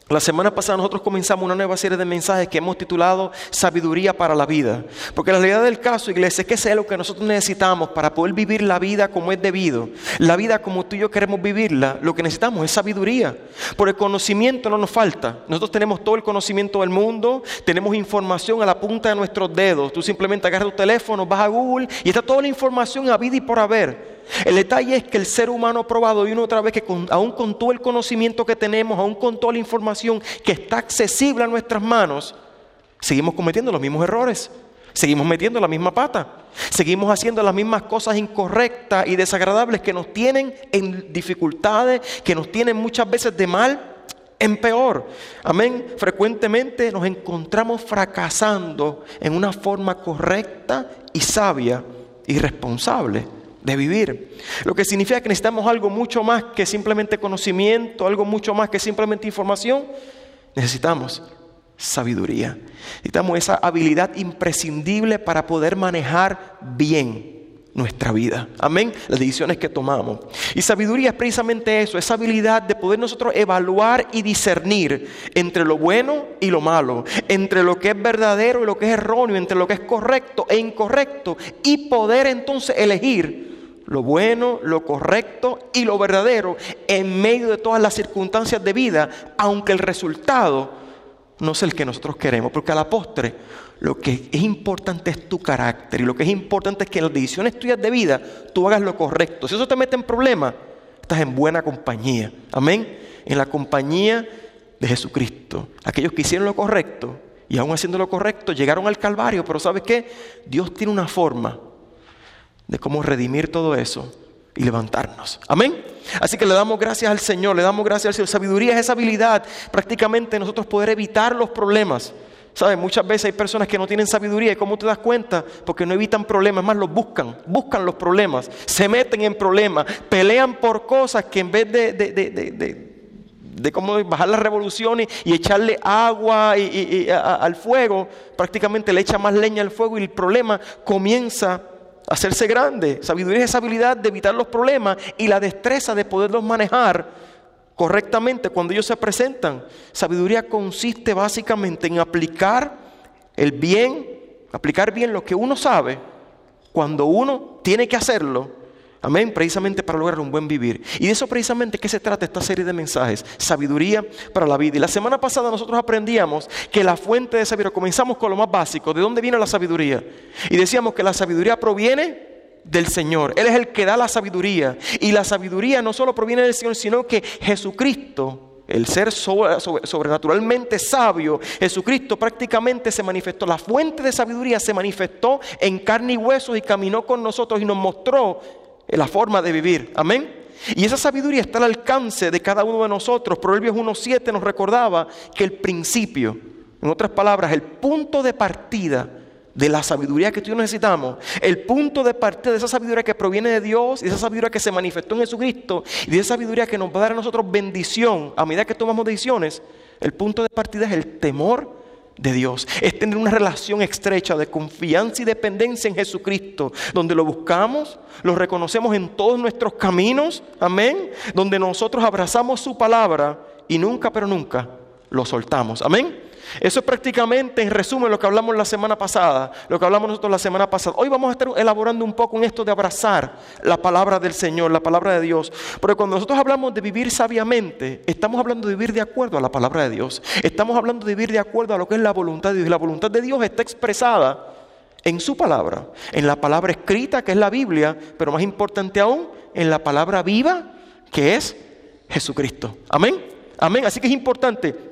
La semana pasada nosotros comenzamos una nueva serie de mensajes que hemos titulado Sabiduría para la vida. Porque la realidad del caso, iglesia, es que eso es lo que nosotros necesitamos para poder vivir la vida como es debido. La vida como tú y yo queremos vivirla, lo que necesitamos es sabiduría. Por el conocimiento no nos falta. Nosotros tenemos todo el conocimiento del mundo, tenemos información a la punta de nuestros dedos. Tú simplemente agarras tu teléfono, vas a Google y está toda la información a vida y por haber. El detalle es que el ser humano ha probado y una otra vez que aún con todo el conocimiento que tenemos, aún con toda la información que está accesible a nuestras manos, seguimos cometiendo los mismos errores, seguimos metiendo la misma pata, seguimos haciendo las mismas cosas incorrectas y desagradables que nos tienen en dificultades, que nos tienen muchas veces de mal en peor. Amén. Frecuentemente nos encontramos fracasando en una forma correcta y sabia y responsable de vivir. Lo que significa que necesitamos algo mucho más que simplemente conocimiento, algo mucho más que simplemente información. Necesitamos sabiduría. Necesitamos esa habilidad imprescindible para poder manejar bien nuestra vida. Amén. Las decisiones que tomamos. Y sabiduría es precisamente eso, esa habilidad de poder nosotros evaluar y discernir entre lo bueno y lo malo, entre lo que es verdadero y lo que es erróneo, entre lo que es correcto e incorrecto, y poder entonces elegir lo bueno, lo correcto y lo verdadero en medio de todas las circunstancias de vida, aunque el resultado no es el que nosotros queremos, porque a la postre lo que es importante es tu carácter y lo que es importante es que en las decisiones tuyas de vida tú hagas lo correcto. Si eso te mete en problemas, estás en buena compañía. Amén. En la compañía de Jesucristo. Aquellos que hicieron lo correcto y aún haciendo lo correcto llegaron al Calvario, pero ¿sabes qué? Dios tiene una forma de cómo redimir todo eso y levantarnos. Amén. Así que le damos gracias al Señor, le damos gracias al Señor. Sabiduría es esa habilidad prácticamente nosotros poder evitar los problemas. ¿Sabes? Muchas veces hay personas que no tienen sabiduría. ¿Y cómo te das cuenta? Porque no evitan problemas, más los buscan los problemas, se meten en problemas, pelean por cosas que en vez de cómo bajar las revoluciones y echarle agua al fuego, prácticamente le echa más leña al fuego y el problema comienza hacerse grande. Sabiduría es esa habilidad de evitar los problemas y la destreza de poderlos manejar correctamente cuando ellos se presentan. Sabiduría consiste básicamente en aplicar bien lo que uno sabe cuando uno tiene que hacerlo. Amén, precisamente para lograr un buen vivir. Y de eso precisamente que se trata esta serie de mensajes, sabiduría para la vida. Y la semana pasada nosotros aprendíamos que la fuente de sabiduría, comenzamos con lo más básico, ¿de dónde viene la sabiduría? Y decíamos que la sabiduría proviene del Señor. Él es el que da la sabiduría. Y la sabiduría no solo proviene del Señor, sino que Jesucristo, el ser sobrenaturalmente sabio, Jesucristo prácticamente se manifestó. La fuente de sabiduría se manifestó en carne y huesos y caminó con nosotros y nos mostró la forma de vivir. Amén. Y esa sabiduría está al alcance de cada uno de nosotros. Proverbios 1:7 nos recordaba que el principio, en otras palabras, el punto de partida de la sabiduría que tú y yo necesitamos, el punto de partida de esa sabiduría que proviene de Dios, y de esa sabiduría que se manifestó en Jesucristo, y de esa sabiduría que nos va a dar a nosotros bendición a medida que tomamos decisiones, el punto de partida es el temor de Dios. Es tener una relación estrecha de confianza y dependencia en Jesucristo, donde lo buscamos, lo reconocemos en todos nuestros caminos, amén, donde nosotros abrazamos su palabra y nunca, pero nunca lo soltamos, amén. Eso es prácticamente, en resumen, lo que hablamos la semana pasada, lo que hablamos nosotros la semana pasada. Hoy vamos a estar elaborando un poco en esto de abrazar la palabra del Señor, la palabra de Dios. Porque cuando nosotros hablamos de vivir sabiamente, estamos hablando de vivir de acuerdo a la palabra de Dios. Estamos hablando de vivir de acuerdo a lo que es la voluntad de Dios. Y la voluntad de Dios está expresada en su palabra, en la palabra escrita, que es la Biblia, pero más importante aún, en la palabra viva, que es Jesucristo. Amén. Amén. Así que es importante.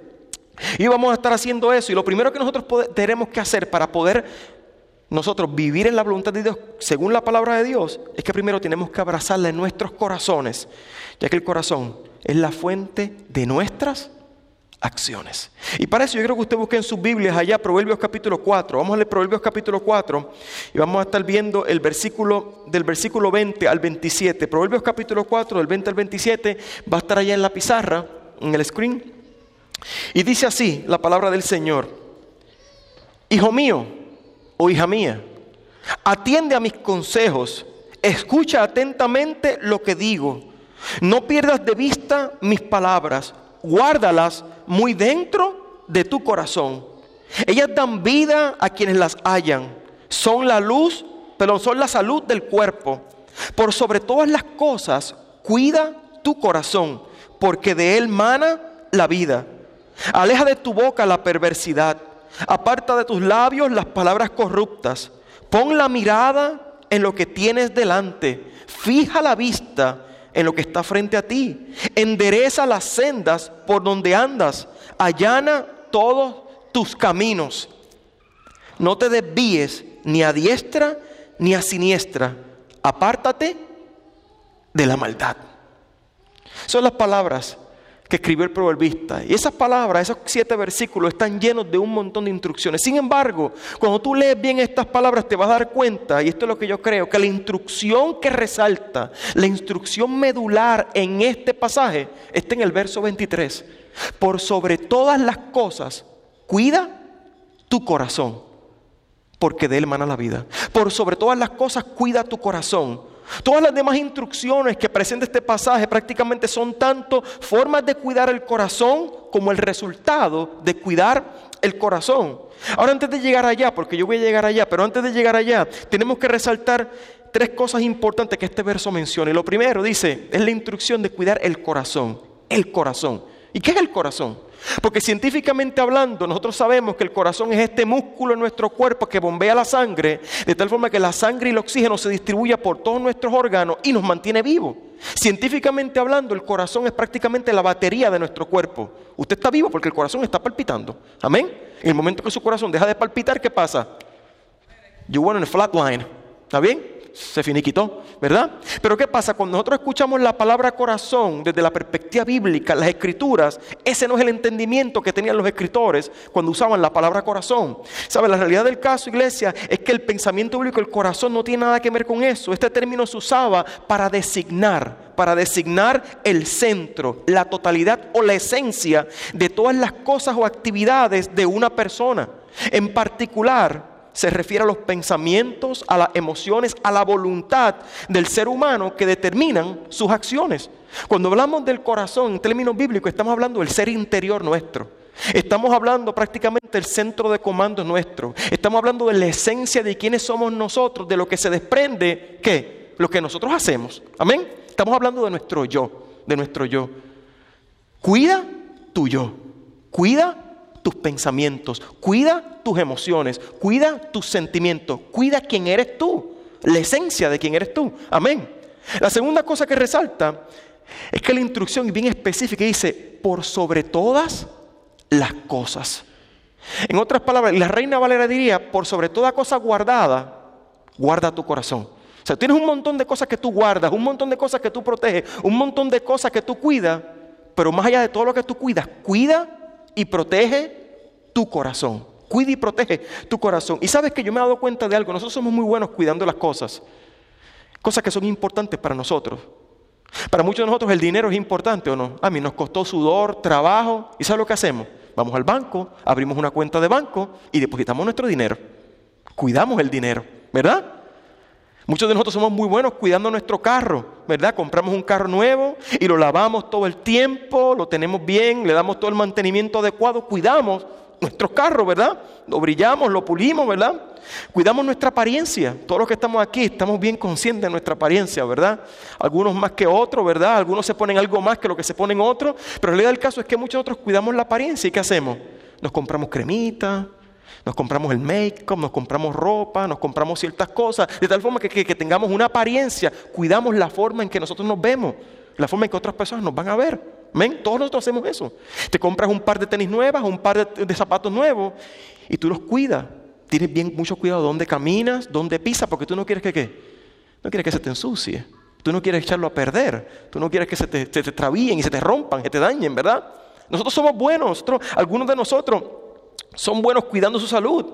Y vamos a estar haciendo eso. Y lo primero que nosotros tenemos que hacer para poder nosotros vivir en la voluntad de Dios según la palabra de Dios es que primero tenemos que abrazarla en nuestros corazones, ya que el corazón es la fuente de nuestras acciones. Y para eso yo creo que usted busque en sus Biblias allá Proverbios capítulo 4. Vamos a leer Proverbios capítulo 4 y vamos a estar viendo el versículo del versículo 20 al 27. Proverbios capítulo 4 del 20 al 27 va a estar allá en la pizarra, en el screen. Y dice así la palabra del Señor: Hijo mío o hija mía, atiende a mis consejos, escucha atentamente lo que digo, no pierdas de vista mis palabras, guárdalas muy dentro de tu corazón. Ellas dan vida a quienes las hallan. Son son la salud del cuerpo. Por sobre todas las cosas, cuida tu corazón, porque de él mana la vida. Aleja de tu boca la perversidad. Aparta de tus labios las palabras corruptas. Pon la mirada en lo que tienes delante. Fija la vista en lo que está frente a ti. Endereza las sendas por donde andas. Allana todos tus caminos. No te desvíes ni a diestra ni a siniestra. Apártate de la maldad. Son las palabras que escribió el proverbista. Y esas palabras, esos 7 versículos están llenos de un montón de instrucciones. Sin embargo, cuando tú lees bien estas palabras te vas a dar cuenta, y esto es lo que yo creo, que la instrucción que resalta, la instrucción medular en este pasaje está en el verso 23. Por sobre todas las cosas, cuida tu corazón, porque de él mana la vida. Por sobre todas las cosas, cuida tu corazón. Todas las demás instrucciones que presenta este pasaje prácticamente son tanto formas de cuidar el corazón como el resultado de cuidar el corazón. Ahora, antes de llegar allá, porque yo voy a llegar allá, pero antes de llegar allá tenemos que resaltar 3 cosas importantes que este verso menciona. Y lo primero dice, es la instrucción de cuidar el corazón. El corazón. ¿Y qué es el corazón? Porque científicamente hablando, nosotros sabemos que el corazón es este músculo en nuestro cuerpo que bombea la sangre, de tal forma que la sangre y el oxígeno se distribuyen por todos nuestros órganos y nos mantiene vivos. Científicamente hablando, el corazón es prácticamente la batería de nuestro cuerpo. Usted está vivo porque el corazón está palpitando. Amén. En el momento que su corazón deja de palpitar, ¿qué pasa? You went on a flatline. ¿Está bien? Se finiquitó, ¿verdad? Pero ¿qué pasa? Cuando nosotros escuchamos la palabra corazón desde la perspectiva bíblica, las escrituras, ese no es el entendimiento que tenían los escritores cuando usaban la palabra corazón. ¿Sabe? La realidad del caso, iglesia, es que el pensamiento bíblico, el corazón, no tiene nada que ver con eso. Este término se usaba para designar el centro, la totalidad o la esencia de todas las cosas o actividades de una persona. En particular, se refiere a los pensamientos, a las emociones, a la voluntad del ser humano que determinan sus acciones. Cuando hablamos del corazón en términos bíblicos, estamos hablando del ser interior nuestro. Estamos hablando prácticamente del centro de comando nuestro. Estamos hablando de la esencia de quiénes somos nosotros, de lo que se desprende, ¿qué? Lo que nosotros hacemos. Amén. Estamos hablando de nuestro yo, Cuida tu yo. Cuida tus pensamientos, cuida tus emociones, cuida tus sentimientos, cuida quién eres tú, la esencia de quién eres tú. Amén. La segunda cosa que resalta es que la instrucción es bien específica y dice, por sobre todas las cosas. En otras palabras, la Reina Valera diría, por sobre toda cosa guardada, guarda tu corazón. O sea, tienes un montón de cosas que tú guardas, un montón de cosas que tú proteges, un montón de cosas que tú cuidas, pero más allá de todo lo que tú cuidas, cuida y protege tu corazón. Cuida y protege tu corazón. Y sabes que yo me he dado cuenta de algo. Nosotros somos muy buenos cuidando las cosas. Cosas que son importantes para nosotros. Para muchos de nosotros el dinero es importante, ¿o no? A mí nos costó sudor, trabajo. ¿Y sabes lo que hacemos? Vamos al banco, abrimos una cuenta de banco y depositamos nuestro dinero. Cuidamos el dinero, ¿verdad? Muchos de nosotros somos muy buenos cuidando nuestro carro, ¿verdad? Compramos un carro nuevo y lo lavamos todo el tiempo, lo tenemos bien, le damos todo el mantenimiento adecuado, cuidamos nuestro carro, ¿verdad? Lo brillamos, lo pulimos, ¿verdad? Cuidamos nuestra apariencia. Todos los que estamos aquí estamos bien conscientes de nuestra apariencia, ¿verdad? Algunos más que otros, ¿verdad? Algunos se ponen algo más que lo que se ponen otros, pero la realidad del caso es que muchos de nosotros cuidamos la apariencia. ¿Y qué hacemos? Nos compramos cremita, nos compramos el make-up, nos compramos ropa, nos compramos ciertas cosas, de tal forma que tengamos una apariencia. Cuidamos la forma en que nosotros nos vemos, la forma en que otras personas nos van a ver. ¿Ven? Todos nosotros hacemos eso. Te compras un par de tenis nuevas, un par de zapatos nuevos y tú los cuidas. Tienes bien mucho cuidado de dónde caminas, dónde pisas, porque tú no quieres que ¿qué? No quieres que se te ensucie. Tú no quieres echarlo a perder. Tú no quieres que se te extravíen y se te rompan, que te dañen, ¿verdad? Nosotros somos buenos. Algunos de nosotros son buenos cuidando su salud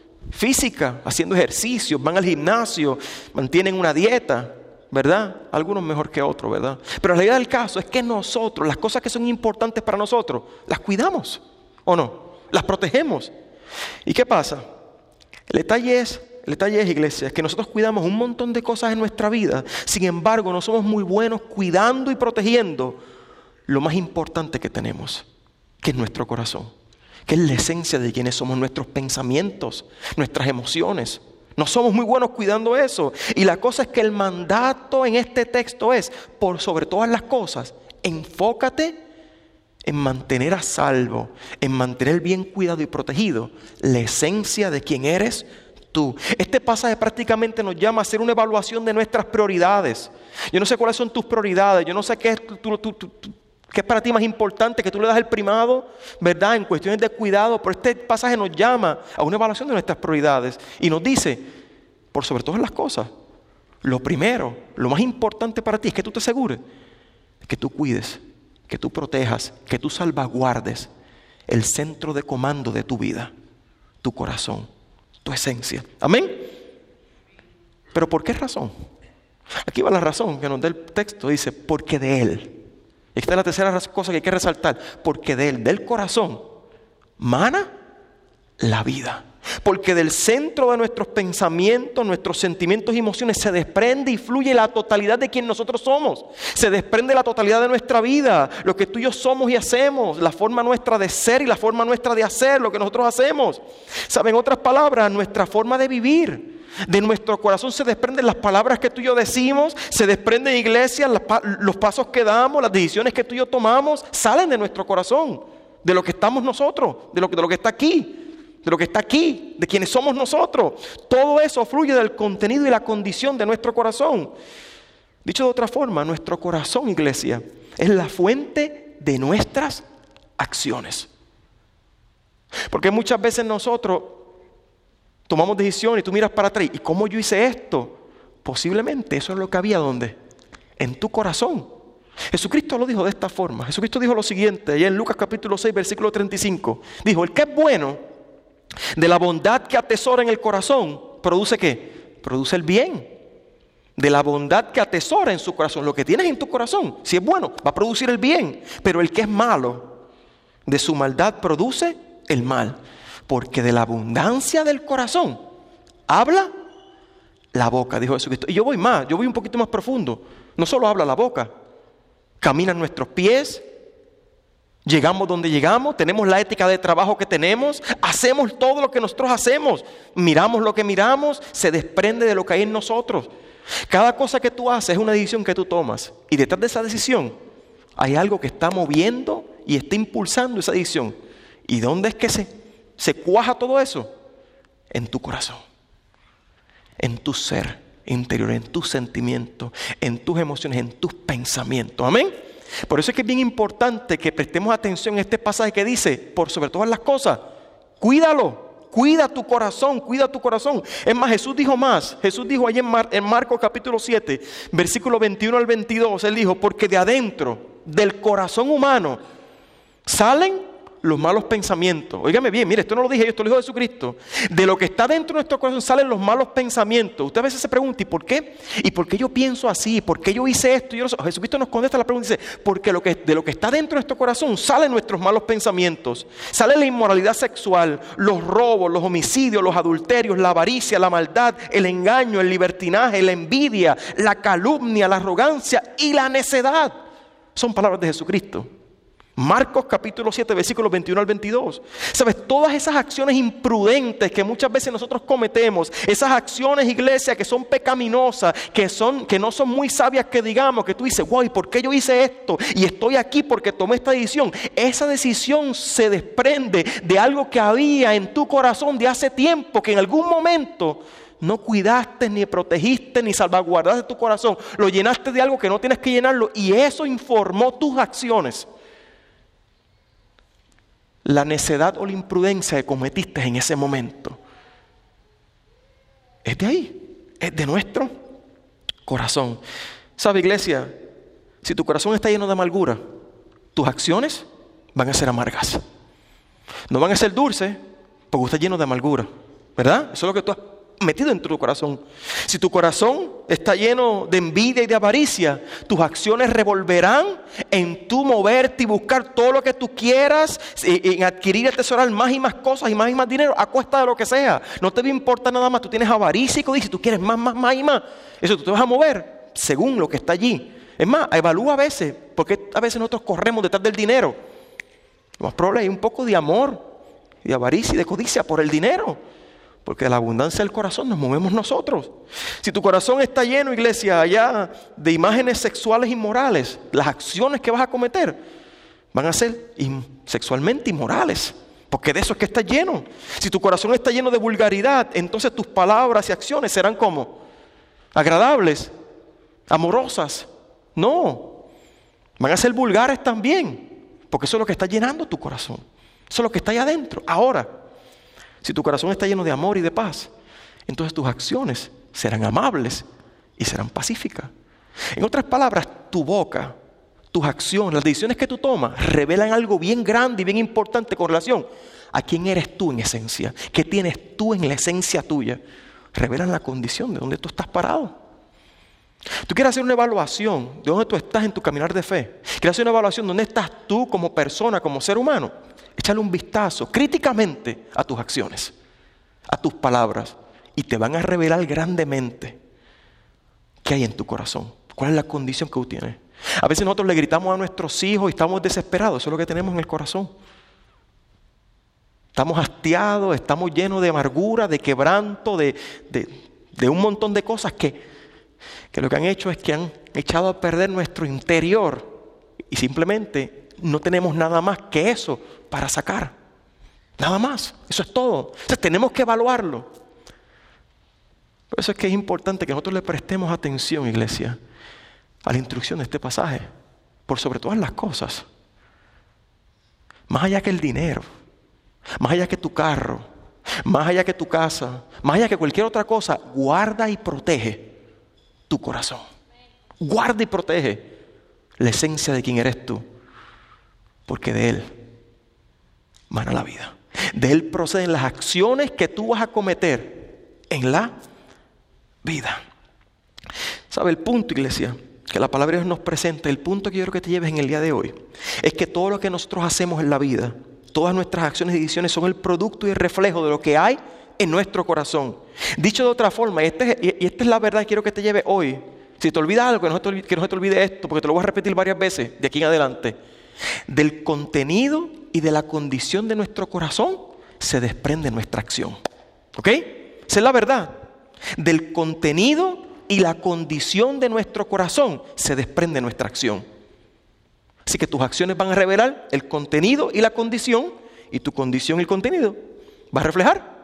física, haciendo ejercicios, van al gimnasio, mantienen una dieta, ¿verdad? Algunos mejor que otros, ¿verdad? Pero la realidad del caso es que nosotros, las cosas que son importantes para nosotros, las cuidamos, ¿o no? Las protegemos. ¿Y qué pasa? El detalle es, iglesia, es que nosotros cuidamos un montón de cosas en nuestra vida. Sin embargo, no somos muy buenos cuidando y protegiendo lo más importante que tenemos, que es nuestro corazón, que es la esencia de quienes somos, nuestros pensamientos, nuestras emociones. No somos muy buenos cuidando eso. Y la cosa es que el mandato en este texto es, por sobre todas las cosas, enfócate en mantener a salvo, en mantener bien cuidado y protegido la esencia de quién eres tú. Este pasaje prácticamente nos llama a hacer una evaluación de nuestras prioridades. Yo no sé cuáles son tus prioridades, yo no sé qué es ¿qué es para ti más importante? Que tú le das el primado, ¿verdad? En cuestiones de cuidado. Pero este pasaje nos llama a una evaluación de nuestras prioridades. Y nos dice, por sobre todas las cosas, lo primero, lo más importante para ti es que tú te asegures, que tú cuides, que tú protejas, que tú salvaguardes el centro de comando de tu vida, tu corazón, tu esencia. ¿Amén? ¿Pero por qué razón? Aquí va la razón que nos da el texto. Dice, porque de Él. Esta es la tercera cosa que hay que resaltar. Porque de Él, del corazón, mana la vida. Porque del centro de nuestros pensamientos, nuestros sentimientos y emociones se desprende y fluye la totalidad de quien nosotros somos. Se desprende la totalidad de nuestra vida, lo que tú y yo somos y hacemos, la forma nuestra de ser y la forma nuestra de hacer, lo que nosotros hacemos. ¿Saben? En otras palabras, nuestra forma de vivir. De nuestro corazón se desprenden las palabras que tú y yo decimos, se desprenden, iglesia, los pasos que damos, las decisiones que tú y yo tomamos, salen de nuestro corazón, de lo que estamos nosotros, de lo que está aquí, de quienes somos nosotros. Todo eso fluye del contenido y la condición de nuestro corazón. Dicho de otra forma, nuestro corazón, iglesia, es la fuente de nuestras acciones. Porque muchas veces nosotros tomamos decisiones y tú miras para atrás. ¿Y cómo yo hice esto? Posiblemente eso es lo que había, ¿dónde? En tu corazón. Jesucristo lo dijo de esta forma. Jesucristo dijo lo siguiente, allá en Lucas capítulo 6, versículo 35. Dijo, el que es bueno, de la bondad que atesora en el corazón, ¿produce qué? Produce el bien. De la bondad que atesora en su corazón. Lo que tienes en tu corazón, si es bueno, va a producir el bien. Pero el que es malo, de su maldad produce el mal. Porque de la abundancia del corazón habla la boca, dijo Jesucristo. Y yo voy un poquito más profundo. No solo habla la boca, caminan nuestros pies, llegamos donde llegamos, tenemos la ética de trabajo que tenemos, hacemos todo lo que nosotros hacemos, miramos lo que miramos, se desprende de lo que hay en nosotros. Cada cosa que tú haces es una decisión que tú tomas. Y detrás de esa decisión hay algo que está moviendo y está impulsando esa decisión. ¿Y dónde es que se cuaja todo eso? En tu corazón, en tu ser interior, en tus sentimientos, en tus emociones, en tus pensamientos. Amén. Por eso es que es bien importante que prestemos atención a este pasaje que dice, por sobre todas las cosas, cuídalo, cuida tu corazón, cuida tu corazón. Es más, Jesús dijo allí en Marcos capítulo 7, versículo 21 al 22, Él dijo, porque de adentro, del corazón humano, salen los malos pensamientos. Óigame bien, mire, esto no lo dije yo, esto lo dijo Jesucristo. De lo que está dentro de nuestro corazón salen los malos pensamientos. Usted a veces se pregunta, ¿y por qué? ¿Y por qué yo pienso así? ¿Por qué yo hice esto? Jesucristo nos contesta la pregunta y dice, porque de lo que está dentro de nuestro corazón salen nuestros malos pensamientos. Sale la inmoralidad sexual, los robos, los homicidios, los adulterios, la avaricia, la maldad, el engaño, el libertinaje, la envidia, la calumnia, la arrogancia y la necedad. Son palabras de Jesucristo. Marcos capítulo 7, versículos 21 al 22. ¿Sabes? Todas esas acciones imprudentes que muchas veces nosotros cometemos, esas acciones, iglesia, que son pecaminosas, que no son muy sabias, que digamos, que tú dices, wow, ¿y por qué yo hice esto? Y estoy aquí porque tomé esta decisión. Esa decisión se desprende de algo que había en tu corazón de hace tiempo, que en algún momento no cuidaste, ni protegiste, ni salvaguardaste tu corazón. Lo llenaste de algo que no tienes que llenarlo y eso informó tus acciones. La necedad o la imprudencia que cometiste en ese momento es de ahí, es de nuestro corazón. ¿Sabe, iglesia? Si tu corazón está lleno de amargura, tus acciones van a ser amargas. No van a ser dulces porque está lleno de amargura, ¿verdad? Eso es lo que tú has metido dentro de tu corazón. Si tu corazón está lleno de envidia y de avaricia, tus acciones revolverán en tu moverte y buscar todo lo que tú quieras, en adquirir y atesorar más y más cosas y más dinero a costa de lo que sea. No te va a importar nada más. Tú tienes avaricia y codicia, tú quieres más y más. Eso tú te vas a mover según lo que está allí Es más, evalúa a veces, porque a veces nosotros corremos detrás del dinero. Lo más probable hay un poco de amor, de avaricia y de codicia por el dinero. Porque de la abundancia del corazón nos movemos nosotros. Si tu corazón está lleno, iglesia, allá de imágenes sexuales inmorales, las acciones que vas a cometer van a ser sexualmente inmorales. Porque de eso es que está lleno. Si tu corazón está lleno de vulgaridad, entonces tus palabras y acciones serán como agradables, amorosas. No, van a ser vulgares también. Porque eso es lo que está llenando tu corazón. Eso es lo que está ahí adentro. Ahora, si tu corazón está lleno de amor y de paz, entonces tus acciones serán amables y serán pacíficas. En otras palabras, tu boca, tus acciones, las decisiones que tú tomas, revelan algo bien grande y bien importante con relación a quién eres tú en esencia. ¿Qué tienes tú en la esencia tuya? Revelan la condición de donde tú estás parado. Tú quieres hacer una evaluación de dónde tú estás en tu caminar de fe. Quieres hacer una evaluación de dónde estás tú como persona, como ser humano. Échale un vistazo críticamente a tus acciones, a tus palabras, y te van a revelar grandemente qué hay en tu corazón, cuál es la condición que tú tienes. A veces nosotros le gritamos a nuestros hijos y estamos desesperados, eso es lo que tenemos en el corazón. Estamos hastiados, estamos llenos de amargura, de quebranto, de un montón de cosas que lo que han hecho es que han echado a perder nuestro interior y simplemente no tenemos nada más que eso para sacar. Nada más. Eso es todo. Entonces tenemos que evaluarlo. Por eso es que es importante que nosotros le prestemos atención, iglesia, a la instrucción de este pasaje. Por sobre todas las cosas. Más allá que el dinero. Más allá que tu carro. Más allá que tu casa. Más allá que cualquier otra cosa. Guarda y protege tu corazón. Guarda y protege la esencia de quién eres tú. Porque de Él mana la vida. De Él proceden las acciones que tú vas a cometer en la vida. ¿Sabe el punto, iglesia? Que la palabra de Dios nos presenta, el punto que yo quiero que te lleves en el día de hoy, es que todo lo que nosotros hacemos en la vida, todas nuestras acciones y decisiones son el producto y el reflejo de lo que hay en nuestro corazón. Dicho de otra forma, y esta es la verdad que quiero que te lleve hoy. Si te olvidas algo, que no se te olvide esto, porque te lo voy a repetir varias veces de aquí en adelante. Del contenido y de la condición de nuestro corazón se desprende nuestra acción. ¿Ok? Esa es la verdad. Del contenido y la condición de nuestro corazón se desprende nuestra acción. Así que tus acciones van a revelar el contenido y la condición, y tu condición y el contenido va a reflejar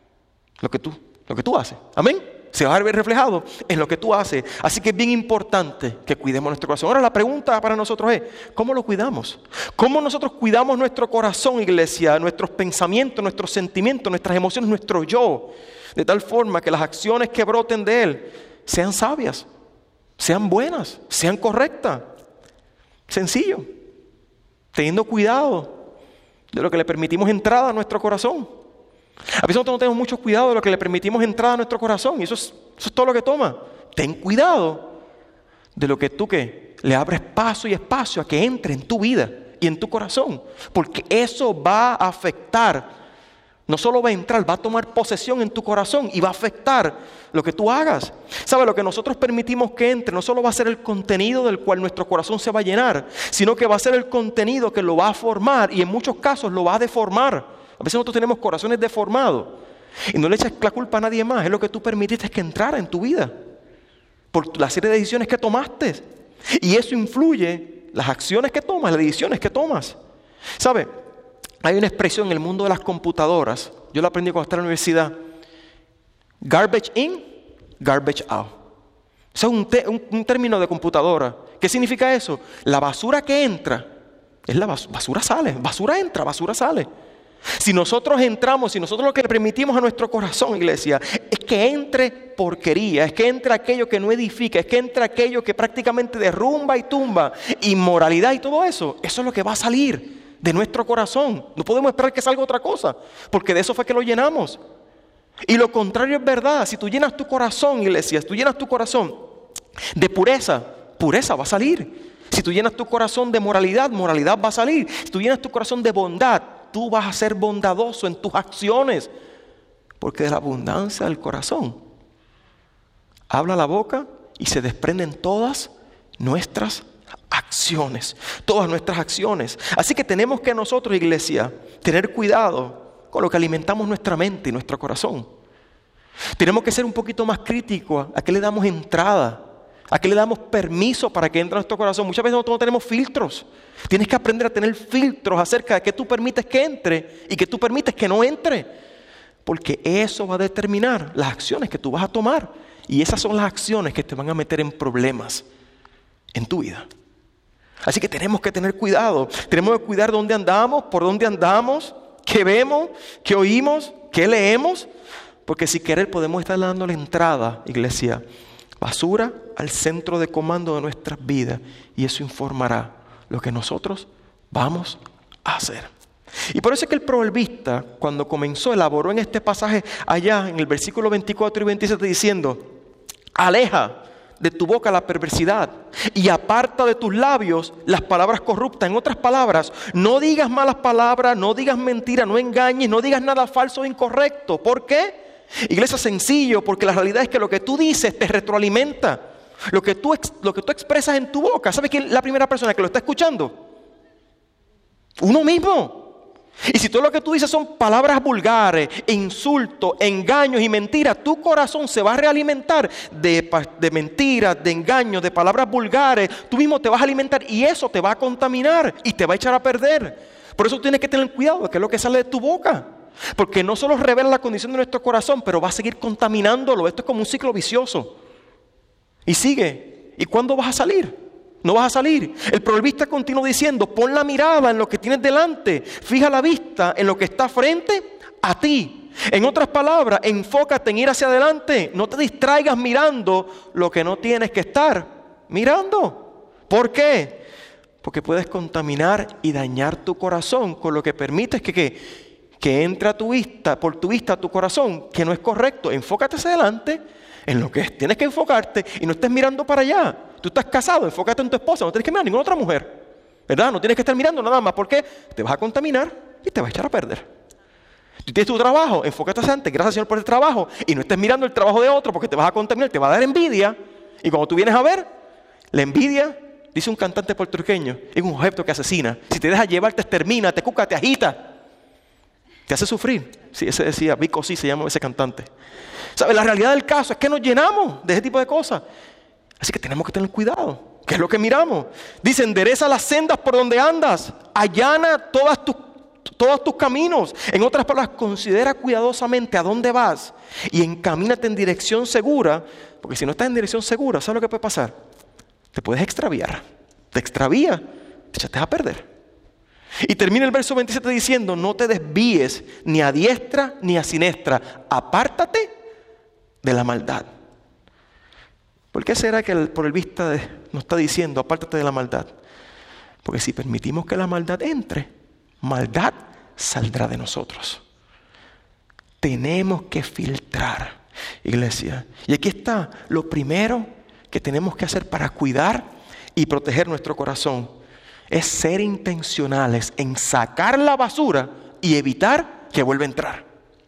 lo que tú haces. Amén. Se va a ver reflejado en lo que tú haces. Así que es bien importante que cuidemos nuestro corazón. Ahora la pregunta para nosotros es, ¿cómo lo cuidamos? ¿Cómo nosotros cuidamos nuestro corazón, iglesia? Nuestros pensamientos, nuestros sentimientos, nuestras emociones, nuestro yo. De tal forma que las acciones que broten de Él sean sabias, sean buenas, sean correctas. Sencillo. Teniendo cuidado de lo que le permitimos entrada a nuestro corazón. A veces nosotros no tenemos mucho cuidado de lo que le permitimos entrada a nuestro corazón. Y eso es todo lo que toma. Ten cuidado de lo que tú le abres paso y espacio a que entre en tu vida y en tu corazón. Porque eso va a afectar. No solo va a entrar, va a tomar posesión en tu corazón y va a afectar lo que tú hagas. ¿Sabes? Lo que nosotros permitimos que entre no solo va a ser el contenido del cual nuestro corazón se va a llenar, sino que va a ser el contenido que lo va a formar y en muchos casos lo va a deformar. A veces nosotros tenemos corazones deformados y no le echas la culpa a nadie más. Es lo que tú permitiste que entrara en tu vida por la serie de decisiones que tomaste. Y eso influye las acciones que tomas, las decisiones que tomas. ¿Sabe? Hay una expresión en el mundo de las computadoras. Yo la aprendí cuando estaba en la universidad. Garbage in, garbage out. Eso es un término de computadora. ¿Qué significa eso? La basura que entra, es la basura sale. Basura entra, basura sale. Si nosotros entramos, si nosotros lo que le permitimos a nuestro corazón, iglesia, es que entre porquería, es que entre aquello que no edifica, es que entre aquello que prácticamente derrumba y tumba, inmoralidad y todo eso, eso es lo que va a salir de nuestro corazón. No podemos esperar que salga otra cosa, porque de eso fue que lo llenamos. Y lo contrario es verdad. Si tú llenas tu corazón, iglesia, si tú llenas tu corazón de pureza, pureza va a salir. Si tú llenas tu corazón de moralidad, moralidad va a salir. Si tú llenas tu corazón de bondad, tú vas a ser bondadoso en tus acciones, porque de la abundancia del corazón habla la boca y se desprenden todas nuestras acciones, todas nuestras acciones. Así que tenemos que nosotros, iglesia, tener cuidado con lo que alimentamos nuestra mente y nuestro corazón. Tenemos que ser un poquito más críticos a qué le damos entrada, a qué le damos permiso para que entre a nuestro corazón. Muchas veces nosotros no tenemos filtros. Tienes que aprender a tener filtros acerca de qué tú permites que entre y qué tú permites que no entre. Porque eso va a determinar las acciones que tú vas a tomar. Y esas son las acciones que te van a meter en problemas en tu vida. Así que tenemos que tener cuidado. Tenemos que cuidar dónde andamos, por dónde andamos, qué vemos, qué oímos, qué leemos. Porque sin querer podemos estar dando la entrada, iglesia, basura al centro de comando de nuestras vidas. Y eso informará lo que nosotros vamos a hacer. Y por eso es que el proverbista, cuando comenzó, elaboró en este pasaje allá, en el versículo 24 y 27, diciendo: aleja de tu boca la perversidad y aparta de tus labios las palabras corruptas. En otras palabras, no digas malas palabras, no digas mentiras, no engañes, no digas nada falso o incorrecto. ¿Por qué? Iglesia, sencillo, porque la realidad es que lo que tú dices te retroalimenta. Lo que tú expresas en tu boca. ¿Sabes quién es la primera persona que lo está escuchando? Uno mismo. Y si todo lo que tú dices son palabras vulgares, insultos, engaños y mentiras, tu corazón se va a realimentar de mentiras, de engaños, de palabras vulgares. Tú mismo te vas a alimentar y eso te va a contaminar y te va a echar a perder. Por eso tienes que tener cuidado de qué es lo que sale de tu boca. Porque no solo revela la condición de nuestro corazón, pero va a seguir contaminándolo. Esto es como un ciclo vicioso. Y sigue. ¿Y cuándo vas a salir? No vas a salir. El proverbista continúa diciendo: pon la mirada en lo que tienes delante. Fija la vista en lo que está frente a ti. En otras palabras, enfócate en ir hacia adelante. No te distraigas mirando lo que no tienes que estar mirando. ¿Por qué? Porque puedes contaminar y dañar tu corazón con lo que permites que entre a tu vista, por tu vista a tu corazón, que no es correcto. Enfócate hacia adelante en lo que tienes que enfocarte y no estés mirando para allá. Tú estás casado, enfócate en tu esposa, no tienes que mirar a ninguna otra mujer, ¿verdad? No tienes que estar mirando nada más, porque te vas a contaminar y te vas a echar a perder. Tú tienes tu trabajo, enfócate hacia adelante, gracias Señor por el trabajo, y no estés mirando el trabajo de otro porque te vas a contaminar, te va a dar envidia. Y cuando tú vienes a ver, la envidia, dice un cantante puertorriqueño, es un objeto que asesina. Si te dejas llevar, te extermina, te cuca, te agita, te hace sufrir. Sí, ese decía, Vico, sí se llama ese cantante. ¿Sabes? La realidad del caso es que nos llenamos de ese tipo de cosas. Así que tenemos que tener cuidado. ¿Qué es lo que miramos? Dice: endereza las sendas por donde andas, allana todos tus caminos. En otras palabras, considera cuidadosamente a dónde vas y encamínate en dirección segura. Porque si no estás en dirección segura, ¿sabes lo que puede pasar? Te puedes extraviar. Te extravía, te echaste a perder. Y termina el verso 27 diciendo: no te desvíes ni a diestra ni a siniestra. Apártate de la maldad. ¿Por qué será que el proverbista nos está diciendo: apártate de la maldad? Porque si permitimos que la maldad entre, maldad saldrá de nosotros. Tenemos que filtrar, iglesia. Y aquí está lo primero que tenemos que hacer para cuidar y proteger nuestro corazón. Es ser intencionales en sacar la basura y evitar que vuelva a entrar.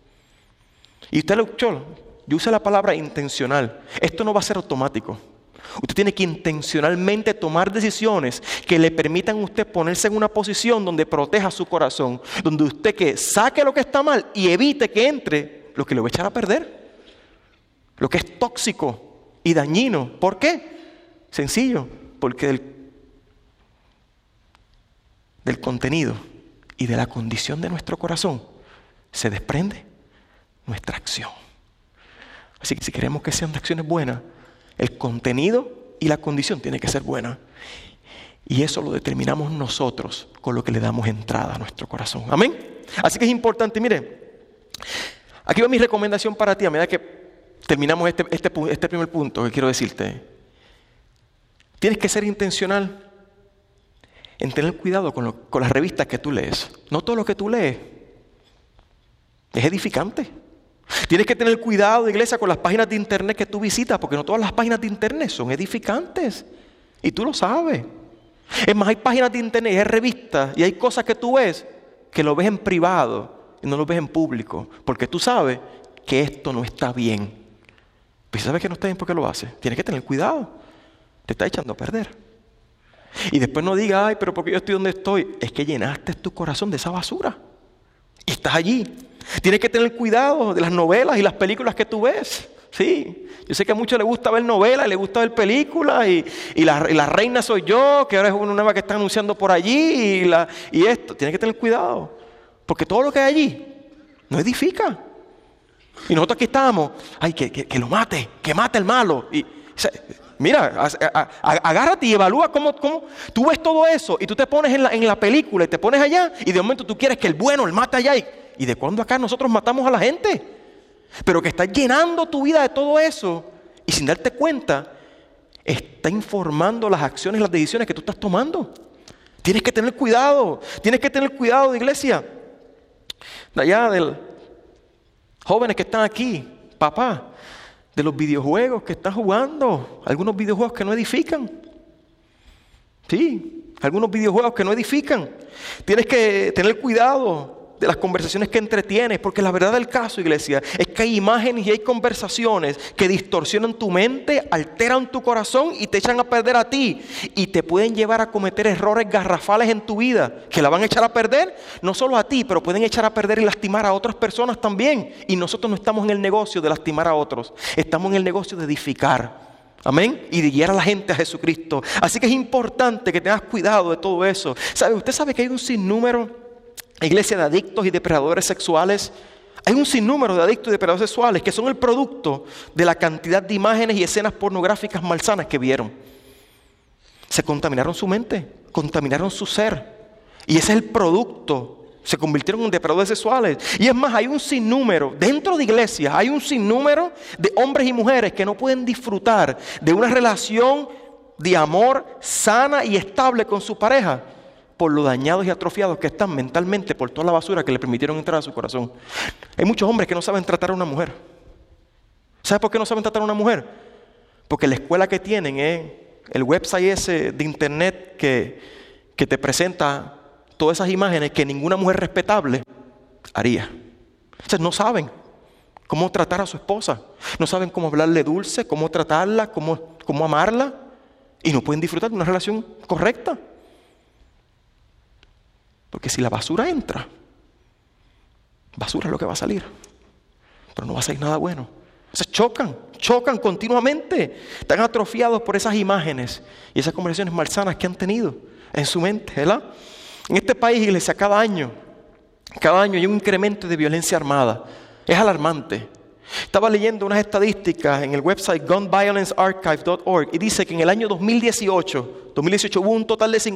Y usted lo escuchó. Yo usé la palabra intencional. Esto no va a ser automático. Usted tiene que intencionalmente tomar decisiones que le permitan a usted ponerse en una posición donde proteja su corazón. Donde usted que saque lo que está mal y evite que entre lo que le va a echar a perder. Lo que es tóxico y dañino. ¿Por qué? Sencillo. Porque del contenido y de la condición de nuestro corazón se desprende nuestra acción. Así que si queremos que sean acciones buenas, el contenido y la condición tiene que ser buena. Y eso lo determinamos nosotros con lo que le damos entrada a nuestro corazón. Amén. Así que es importante, mire, aquí va mi recomendación para ti a medida que terminamos este primer punto que quiero decirte. Tienes que ser intencional en tener cuidado con las revistas que tú lees. No todo lo que tú lees es edificante. Tienes que tener cuidado, iglesia, con las páginas de internet que tú visitas, porque no todas las páginas de internet son edificantes. Y tú lo sabes. Es más, hay páginas de internet y hay revistas y hay cosas que tú ves que lo ves en privado y no lo ves en público, porque tú sabes que esto no está bien. Pues sabes que no está bien porque lo haces. Tienes que tener cuidado. te está echando a perder. Y después no diga, ay, pero porque yo estoy donde estoy. Es que llenaste tu corazón de esa basura. Y estás allí. Tienes que tener cuidado de las novelas y las películas que tú ves. Sí, yo sé que a muchos les gusta ver novelas, les gusta ver películas y la reina soy yo, que ahora es una nueva que está anunciando por allí y esto. Tienes que tener cuidado, porque todo lo que hay allí no edifica. Y nosotros aquí estamos, ay, que lo mate, que mate el malo. Y, o sea, mira, agárrate y evalúa cómo tú ves todo eso y tú te pones en la película y te pones allá y de momento tú quieres que el bueno, el mate allá. ¿Y de cuándo acá nosotros matamos a la gente? Pero que estás llenando tu vida de todo eso y sin darte cuenta, está informando las acciones y las decisiones que tú estás tomando. Tienes que tener cuidado, de iglesia. De allá, de jóvenes que están aquí, papá, de los videojuegos que están jugando, algunos videojuegos que no edifican. Sí, algunos videojuegos que no edifican. Tienes que tener cuidado de las conversaciones que entretienes, porque la verdad del caso, iglesia, es que hay imágenes y hay conversaciones que distorsionan tu mente, alteran tu corazón y te echan a perder a ti y te pueden llevar a cometer errores garrafales en tu vida que la van a echar a perder, no solo a ti, pero pueden echar a perder y lastimar a otras personas también. Y nosotros no estamos en el negocio de lastimar a otros, estamos en el negocio de edificar. Amén. Y de guiar a la gente a Jesucristo. Así que es importante que tengas cuidado de todo eso. Usted sabe que hay un sinnúmero, iglesia, de adictos y depredadores sexuales. Hay un sinnúmero de adictos y depredadores sexuales que son el producto de la cantidad de imágenes y escenas pornográficas malsanas que vieron. Se contaminaron su mente, contaminaron su ser. Y ese es el producto. Se convirtieron en depredadores sexuales. Y es más, hay un sinnúmero, dentro de iglesias, hay un sinnúmero de hombres y mujeres que no pueden disfrutar de una relación de amor sana y estable con su pareja por lo dañados y atrofiados que están mentalmente por toda la basura que le permitieron entrar a su corazón. Hay muchos hombres que no saben tratar a una mujer. ¿Sabes por qué no saben tratar a una mujer? Porque la escuela que tienen es el website ese de internet que te presenta todas esas imágenes que ninguna mujer respetable haría. O sea, no saben cómo tratar a su esposa. No saben cómo hablarle dulce, cómo tratarla, cómo amarla. Y no pueden disfrutar de una relación correcta. Porque si la basura entra, basura es lo que va a salir. Pero no va a salir nada bueno. O sea, chocan continuamente. Están atrofiados por esas imágenes y esas conversaciones malsanas que han tenido en su mente, ¿verdad? En este país, iglesia, cada año hay un incremento de violencia armada. Es alarmante. Estaba leyendo unas estadísticas en el website gunviolencearchive.org y dice que en el año 2018 hubo un total de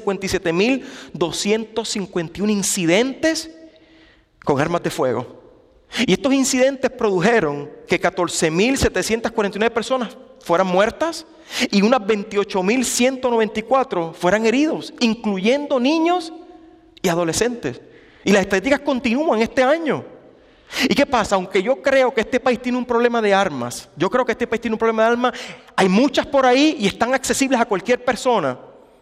57.251 incidentes con armas de fuego. Y estos incidentes produjeron que 14.749 personas fueran muertas y unas 28.194 fueran heridos, incluyendo niños y adolescentes. Y las estadísticas continúan este año. ¿Y qué pasa? Aunque yo creo que este país tiene un problema de armas, hay muchas por ahí y están accesibles a cualquier persona.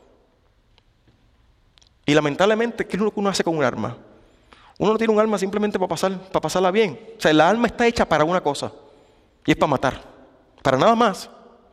Y lamentablemente, ¿qué es lo que uno hace con un arma? Uno no tiene un arma simplemente para pasarla bien. O sea, la arma está hecha para una cosa, y es para matar. Para nada más.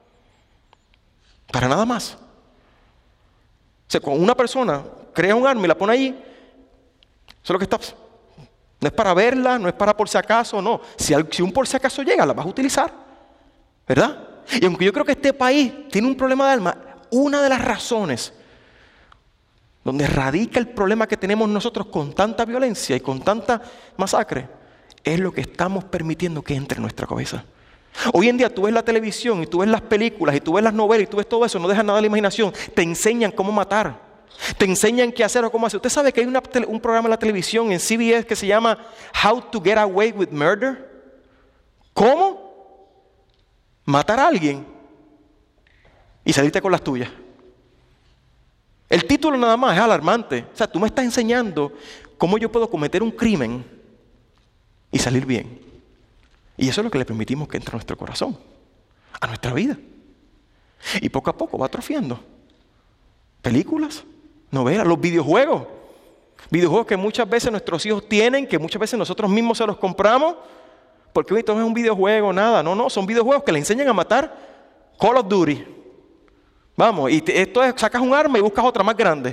Para nada más. O sea, cuando una persona crea un arma y la pone ahí, eso es lo que está. No es para verla, no es para por si acaso, no. Si un por si acaso llega, la vas a utilizar, ¿verdad? Y aunque yo creo que este país tiene un problema de armas, una de las razones donde radica el problema que tenemos nosotros con tanta violencia y con tanta masacre es lo que estamos permitiendo que entre en nuestra cabeza. Hoy en día tú ves la televisión y tú ves las películas y tú ves las novelas y tú ves todo eso, no dejas nada a la imaginación, te enseñan cómo matar. Te enseñan qué hacer o cómo hacer. Usted sabe que hay un programa en la televisión en CBS que se llama How to Get Away with Murder. ¿Cómo? Matar a alguien y salirte con las tuyas. El título nada más es alarmante. O sea, tú me estás enseñando cómo yo puedo cometer un crimen y salir bien. Y eso es lo que le permitimos que entre a nuestro corazón, a nuestra vida. Y poco a poco va atrofiando. Películas, novelas, los videojuegos que muchas veces nuestros hijos tienen, que muchas veces nosotros mismos se los compramos, porque esto no es un videojuego, nada, no, son videojuegos que le enseñan a matar. Call of Duty, Vamos, y esto es, sacas un arma y buscas otra más grande.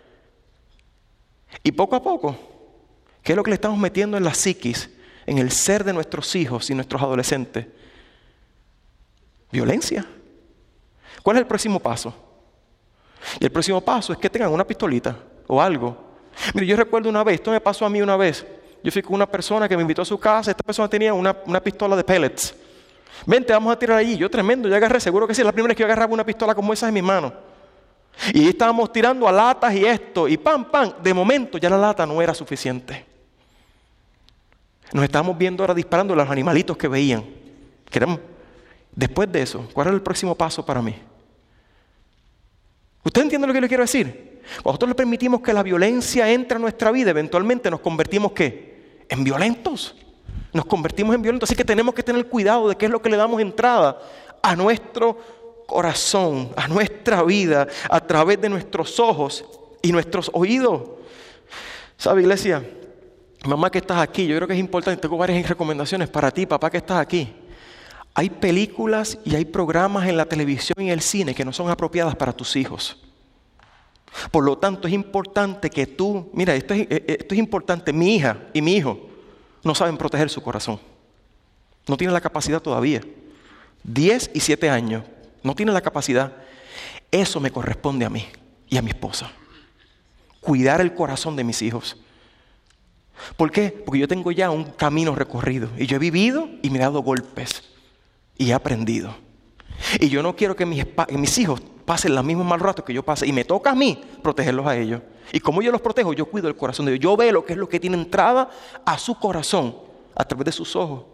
Y poco a poco, ¿qué es lo que le estamos metiendo en la psiquis, en el ser de nuestros hijos y nuestros adolescentes? Violencia. ¿Cuál es el próximo paso? Y el próximo paso es que tengan una pistolita o algo. Mire, yo recuerdo una vez, esto me pasó a mí una vez. Yo fui con una persona que me invitó a su casa. Esta persona tenía una pistola de pellets. Vente, vamos a tirar allí. Yo tremendo, yo agarré, seguro que sí. La primera vez que yo agarraba una pistola como esa en mis manos. Y estábamos tirando a latas y esto. Y pam, pam. De momento ya la lata no era suficiente. Nos estábamos viendo ahora disparando a los animalitos que veían. Después de eso, ¿cuál era el próximo paso para mí? ¿Usted entiende lo que le quiero decir? Cuando nosotros le permitimos que la violencia entre a nuestra vida, eventualmente nos convertimos ¿qué? En violentos. Nos convertimos en violentos. Así que tenemos que tener cuidado de qué es lo que le damos entrada a nuestro corazón, a nuestra vida, a través de nuestros ojos y nuestros oídos. ¿Sabe, iglesia? Mamá que estás aquí, yo creo que es importante. Tengo varias recomendaciones para ti, papá que estás aquí. Hay películas y hay programas en la televisión y el cine que no son apropiadas para tus hijos. Por lo tanto, es importante que tú, mira, esto es importante. Mi hija y mi hijo no saben proteger su corazón. No tienen la capacidad todavía. 10 y 7 años. No tienen la capacidad. Eso me corresponde a mí y a mi esposa. Cuidar el corazón de mis hijos. ¿Por qué? Porque yo tengo ya un camino recorrido. Y yo he vivido y me he dado golpes. Y he aprendido. Y yo no quiero que mis hijos pasen los mismos mal ratos que yo pasé. Y me toca a mí protegerlos a ellos. Y como yo los protejo, yo cuido el corazón de ellos. Yo veo lo que es lo que tiene entrada a su corazón a través de sus ojos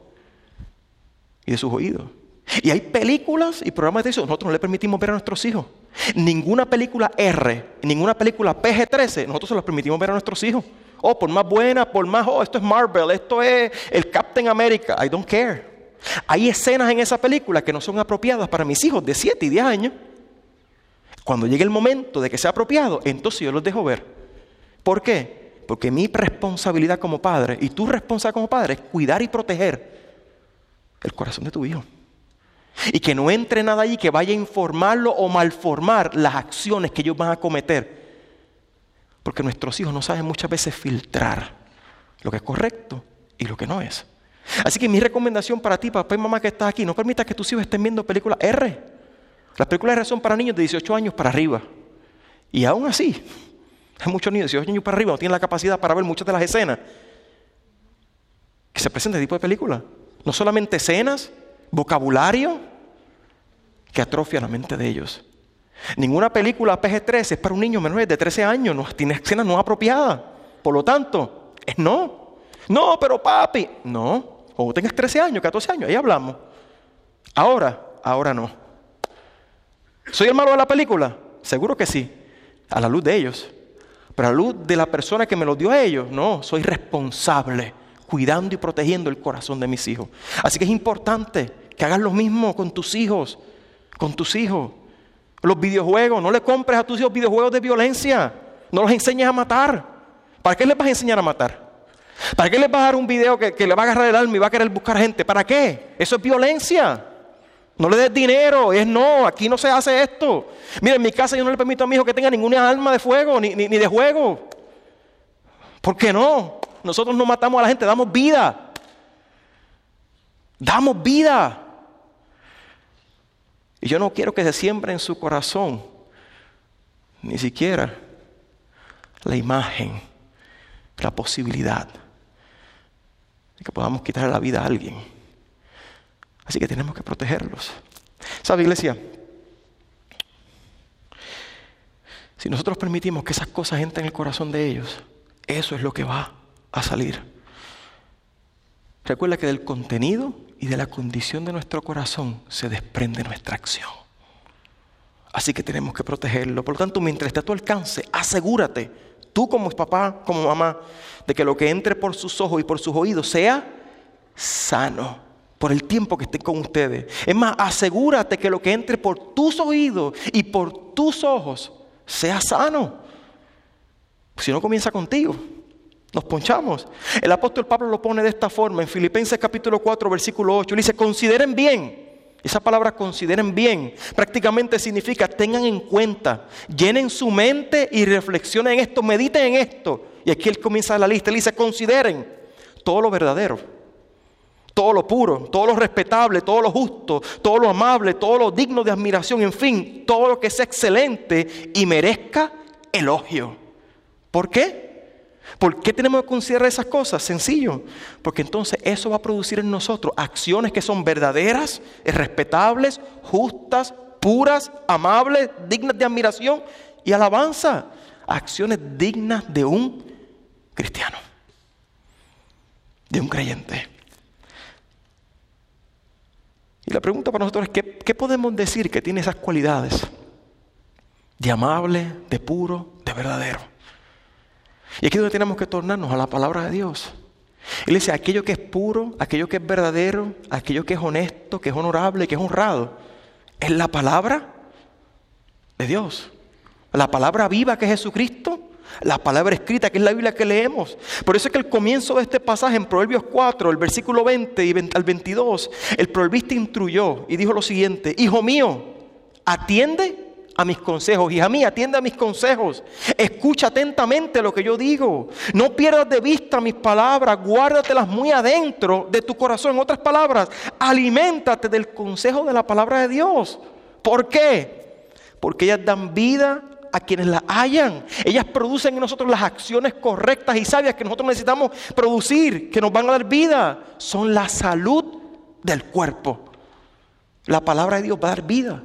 y de sus oídos. Y hay películas y programas de eso. Nosotros no le permitimos ver a nuestros hijos. Ninguna película R, ninguna película PG-13, nosotros se los permitimos ver a nuestros hijos. Por más buena, por más, esto es Marvel, esto es el Captain America. I don't care. Hay escenas en esa película que no son apropiadas para mis hijos de 7 y 10 años. Cuando llegue el momento de que sea apropiado, entonces yo los dejo ver. ¿Por qué? Porque mi responsabilidad como padre y tu responsabilidad como padre es cuidar y proteger el corazón de tu hijo. Y que no entre nada allí que vaya a informarlo o malformar las acciones que ellos van a cometer. Porque nuestros hijos no saben muchas veces filtrar lo que es correcto y lo que no es. Así que mi recomendación para ti, papá y mamá que estás aquí, no permitas que tus hijos estén viendo películas R. Las películas R son para niños de 18 años para arriba. Y aún así, hay muchos niños de 18 años para arriba no tienen la capacidad para ver muchas de las escenas que se presentan en este tipo de películas. No solamente escenas, vocabulario que atrofia la mente de ellos. Ninguna película PG-13 es para un niño menor de 13 años, no tiene escenas no apropiadas. Por lo tanto, es no. No, pero papi, no. Cuando tengas 13 años, 14 años, ahí hablamos. Ahora no. ¿Soy el malo de la película? Seguro que sí, a la luz de ellos. Pero a la luz de la persona que me lo dio a ellos, no, soy responsable, cuidando y protegiendo el corazón de mis hijos. Así que es importante que hagas lo mismo con tus hijos, Los videojuegos, no le compres a tus hijos videojuegos de violencia, no los enseñes a matar. ¿Para qué les vas a enseñar a matar? ¿Para qué les vas a dar un video que le va a agarrar el alma y va a querer buscar gente? ¿Para qué? Eso es violencia. No le des dinero, aquí no se hace esto. Mira, en mi casa yo no le permito a mi hijo que tenga ninguna arma de fuego, ni de juego. ¿Por qué no? Nosotros no matamos a la gente, damos vida. Damos vida. Y yo no quiero que se siembre en su corazón, ni siquiera la imagen, la posibilidad de que podamos quitarle la vida a alguien. Así que tenemos que protegerlos. ¿Sabe, iglesia? Si nosotros permitimos que esas cosas entren en el corazón de ellos, eso es lo que va a salir. Recuerda que del contenido y de la condición de nuestro corazón se desprende nuestra acción. Así que tenemos que protegerlo. Por lo tanto, mientras esté a tu alcance, asegúrate, tú como papá, como mamá, de que lo que entre por sus ojos y por sus oídos sea sano por el tiempo que estén con ustedes. Es más, asegúrate que lo que entre por tus oídos y por tus ojos sea sano. Si no, comienza contigo. Nos ponchamos. El apóstol Pablo lo pone de esta forma en Filipenses capítulo 4 versículo 8. Él dice: consideren bien Esa palabra consideren bien prácticamente significa tengan en cuenta, llenen su mente y reflexionen en esto, mediten en esto. Y aquí él comienza la lista, él dice consideren todo lo verdadero, todo lo puro, todo lo respetable, todo lo justo, todo lo amable, todo lo digno de admiración, en fin, todo lo que sea excelente y merezca elogio. ¿Por qué? ¿Por qué tenemos que considerar esas cosas? Sencillo, porque entonces eso va a producir en nosotros acciones que son verdaderas, respetables, justas, puras, amables, dignas de admiración y alabanza. Acciones dignas de un cristiano, de un creyente. Y la pregunta para nosotros es, ¿qué podemos decir que tiene esas cualidades? De amable, de puro, de verdadero. Y aquí es donde tenemos que tornarnos a la palabra de Dios. Él dice, aquello que es puro, aquello que es verdadero, aquello que es honesto, que es honorable, que es honrado, es la palabra de Dios. La palabra viva que es Jesucristo, la palabra escrita que es la Biblia que leemos. Por eso es que al comienzo de este pasaje en Proverbios 4, el versículo 20 y al 22, el proverbista instruyó y dijo lo siguiente: hijo mío, atiende a mis consejos, hija mía, atiende a mis consejos, escucha atentamente lo que yo digo, no pierdas de vista mis palabras, guárdatelas muy adentro de tu corazón. En otras palabras, aliméntate del consejo de la palabra de Dios. ¿Por qué? Porque ellas dan vida a quienes las hallan. Ellas producen en nosotros las acciones correctas y sabias que nosotros necesitamos producir, que nos van a dar vida. Son la salud del cuerpo. La palabra de Dios va a dar vida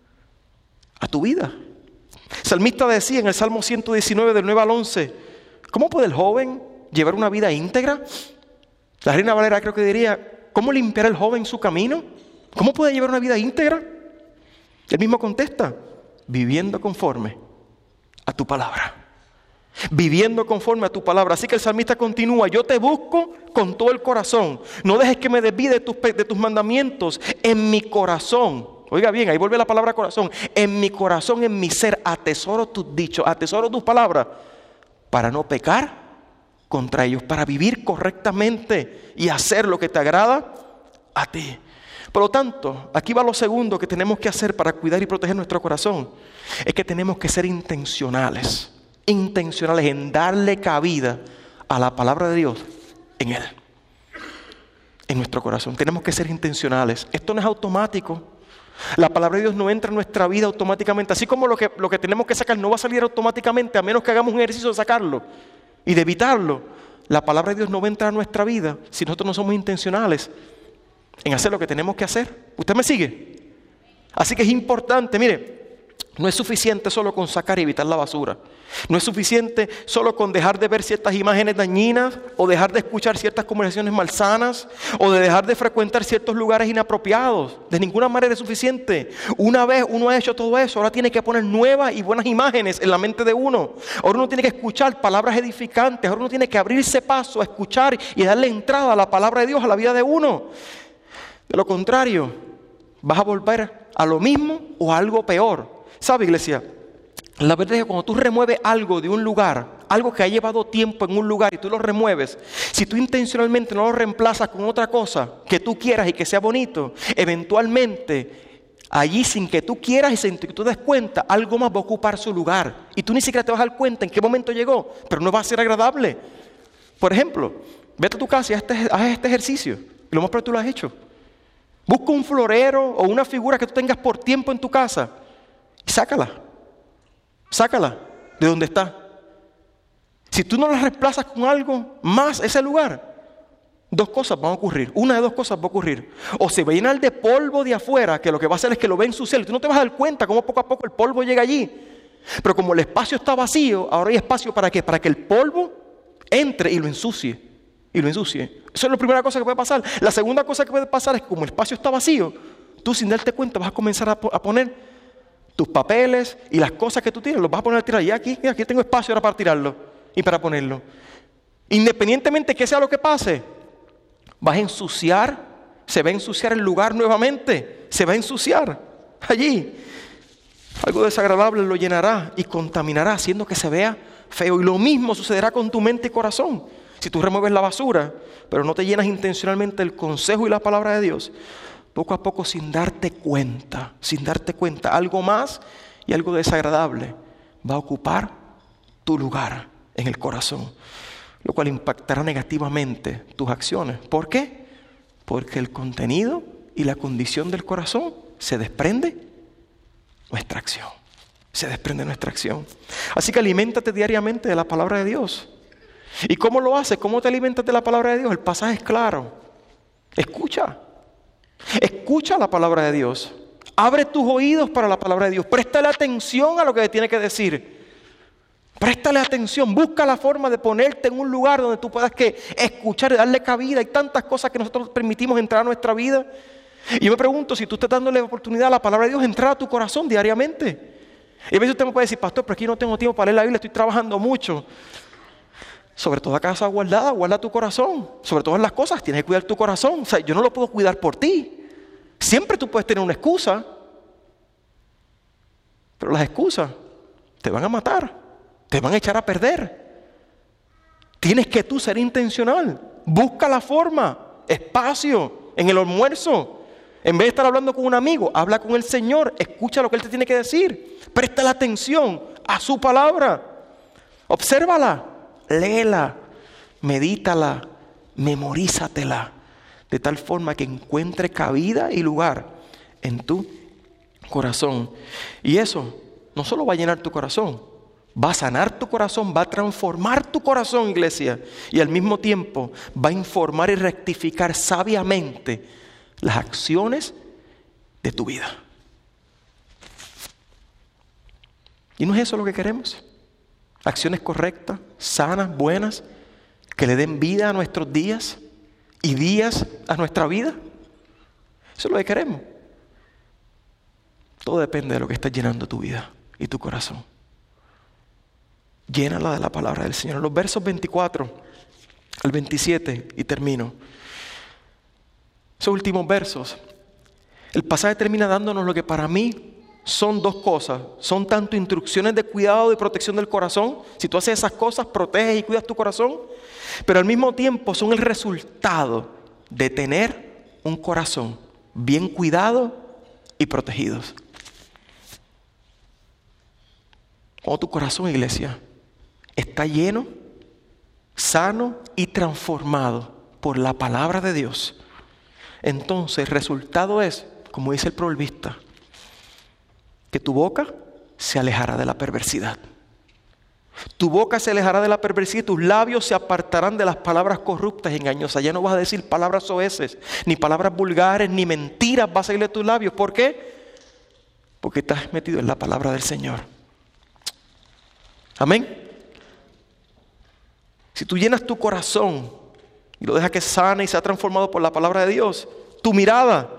a tu vida. El salmista decía en el Salmo 119 del 9 al 11, ¿cómo puede el joven llevar una vida íntegra? La Reina Valera creo que diría, ¿cómo limpiará el joven su camino? ¿Cómo puede llevar una vida íntegra? Él mismo contesta, viviendo conforme a tu palabra. Viviendo conforme a tu palabra. Así que el salmista continúa, yo te busco con todo el corazón. No dejes que me desvíe de tus mandamientos. En mi corazón, oiga bien, ahí vuelve la palabra corazón. En mi corazón, en mi ser, atesoro tus dichos, atesoro tus palabras, para no pecar contra ellos, para vivir correctamente y hacer lo que te agrada a ti. Por lo tanto, aquí va lo segundo que tenemos que hacer para cuidar y proteger nuestro corazón. Es que tenemos que ser intencionales en darle cabida a la palabra de Dios en él, en nuestro corazón. Tenemos que ser intencionales. Esto no es automático. La palabra de Dios no entra en nuestra vida automáticamente. Así como lo que tenemos que sacar no va a salir automáticamente a menos que hagamos un ejercicio de sacarlo y de evitarlo. La palabra de Dios no va a entrar a nuestra vida si nosotros no somos intencionales en hacer lo que tenemos que hacer. ¿Usted me sigue? Así que es importante, mire, no es suficiente solo con sacar y evitar la basura. No es suficiente solo con dejar de ver ciertas imágenes dañinas o dejar de escuchar ciertas conversaciones malsanas o de dejar de frecuentar ciertos lugares inapropiados. De ninguna manera es suficiente. Una vez uno ha hecho todo eso, ahora tiene que poner nuevas y buenas imágenes en la mente de uno. Ahora uno tiene que escuchar palabras edificantes. Ahora uno tiene que abrirse paso a escuchar y darle entrada a la palabra de Dios a la vida de uno. De lo contrario, vas a volver a lo mismo o a algo peor. ¿Sabe, iglesia? La verdad es que cuando tú remueves algo de un lugar, algo que ha llevado tiempo en un lugar y tú lo remueves, si tú intencionalmente no lo reemplazas con otra cosa que tú quieras y que sea bonito, eventualmente allí sin que tú quieras y sin que tú des cuenta, algo más va a ocupar su lugar. Y tú ni siquiera te vas a dar cuenta en qué momento llegó, pero no va a ser agradable. Por ejemplo, vete a tu casa y haz este ejercicio. Y lo más probable tú lo has hecho. Busca un florero o una figura que tú tengas por tiempo en tu casa y sácala de donde está. Si tú no la reemplazas con algo más ese lugar, dos cosas van a ocurrir. Una de dos cosas va a ocurrir. O se va a llenar de polvo de afuera, que lo que va a hacer es que lo va a ensuciar. Y tú no te vas a dar cuenta cómo poco a poco el polvo llega allí. Pero como el espacio está vacío, ahora hay espacio ¿para qué? Para que el polvo entre y lo ensucie. Eso es la primera cosa que puede pasar. La segunda cosa que puede pasar es que como el espacio está vacío, tú sin darte cuenta vas a comenzar a poner tus papeles y las cosas que tú tienes, los vas a poner a tirar. Y aquí tengo espacio ahora para tirarlo y para ponerlo. Independientemente que sea lo que pase, vas a ensuciar, se va a ensuciar el lugar nuevamente, se va a ensuciar allí. Algo desagradable lo llenará y contaminará, haciendo que se vea feo. Y lo mismo sucederá con tu mente y corazón. Si tú remueves la basura, pero no te llenas intencionalmente el consejo y la palabra de Dios, poco a poco sin darte cuenta, algo más y algo desagradable va a ocupar tu lugar en el corazón, lo cual impactará negativamente tus acciones. ¿Por qué? Porque el contenido y la condición del corazón se desprende nuestra acción. Se desprende nuestra acción. Así que aliméntate diariamente de la palabra de Dios. ¿Y cómo lo haces? ¿Cómo te alimentas de la palabra de Dios? El pasaje es claro. Escucha la palabra de Dios. Abre tus oídos para la palabra de Dios. Préstale atención a lo que te tiene que decir. Préstale atención. Busca la forma de ponerte en un lugar donde tú puedas escuchar y darle cabida. Hay tantas cosas que nosotros permitimos entrar a nuestra vida. Y yo me pregunto si tú estás dándole oportunidad a la palabra de Dios entrar a tu corazón diariamente. Y a veces usted me puede decir, pastor, pero aquí no tengo tiempo para leer la Biblia, estoy trabajando mucho. Sobre toda casa guardada, guarda tu corazón. Sobre todas las cosas, tienes que cuidar tu corazón. O sea, yo no lo puedo cuidar por ti. Siempre tú puedes tener una excusa. Pero las excusas te van a matar. Te van a echar a perder. Tienes que tú ser intencional. Busca la forma, espacio, en el almuerzo. En vez de estar hablando con un amigo, habla con el Señor. Escucha lo que Él te tiene que decir. Presta la atención a su palabra. Obsérvala. Léela, medítala, memorízatela, de tal forma que encuentre cabida y lugar en tu corazón. Y eso no solo va a llenar tu corazón, va a sanar tu corazón, va a transformar tu corazón, iglesia, y al mismo tiempo va a informar y rectificar sabiamente las acciones de tu vida. ¿Y no es eso lo que queremos? Acciones correctas, sanas, buenas, que le den vida a nuestros días y días a nuestra vida. Eso es lo que queremos. Todo depende de lo que está llenando tu vida y tu corazón. Llénala de la palabra del Señor. En los versos 24 al 27, y termino. Esos últimos versos, el pasaje termina dándonos lo que para mí son dos cosas. Son tanto instrucciones de cuidado y protección del corazón. Si tú haces esas cosas, proteges y cuidas tu corazón. Pero al mismo tiempo son el resultado de tener un corazón bien cuidado y protegido. Cuando tu corazón, iglesia, está lleno, sano y transformado por la palabra de Dios, entonces el resultado es, como dice el proverbista, que tu boca se alejará de la perversidad. Tu boca se alejará de la perversidad y tus labios se apartarán de las palabras corruptas y engañosas. Ya no vas a decir palabras soeces, ni palabras vulgares, ni mentiras vas a salir de tus labios. ¿Por qué? Porque estás metido en la palabra del Señor. Amén. Si tú llenas tu corazón y lo dejas que sane y sea transformado por la palabra de Dios, tu mirada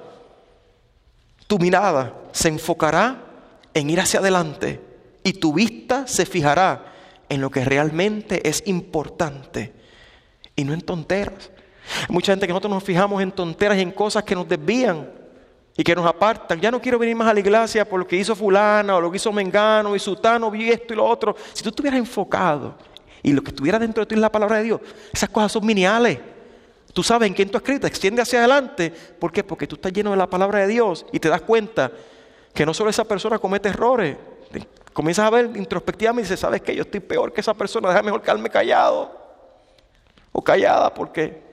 se enfocará en ir hacia adelante y tu vista se fijará en lo que realmente es importante y no en tonteras. Hay mucha gente que nosotros nos fijamos en tonteras y en cosas que nos desvían y que nos apartan. Ya no quiero venir más a la iglesia por lo que hizo fulana o lo que hizo mengano y sutano, vi esto y lo otro. Si tú estuvieras enfocado y lo que estuviera dentro de ti es la palabra de Dios, esas cosas son miniales. Tú sabes en quién tú escrito, extiende hacia adelante. ¿Por qué? Porque tú estás lleno de la palabra de Dios y te das cuenta que no solo esa persona comete errores. Comienzas a ver introspectivamente y dices, ¿sabes qué? Yo estoy peor que esa persona, deja mejor quedarme callado o callada. ¿Por qué?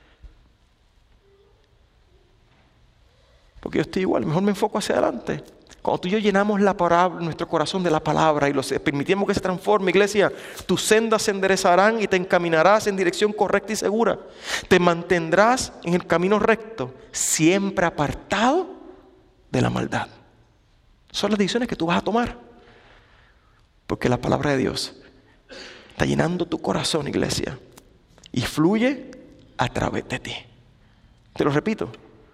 Porque yo estoy igual, mejor me enfoco hacia adelante. Cuando tú y yo llenamos la palabra, nuestro corazón de la palabra y permitimos que se transforme, iglesia, tus sendas se enderezarán y te encaminarás en dirección correcta y segura. Te mantendrás en el camino recto, siempre apartado de la maldad. Son las decisiones que tú vas a tomar. Porque la palabra de Dios está llenando tu corazón, iglesia, y fluye a través de ti. Te lo repito.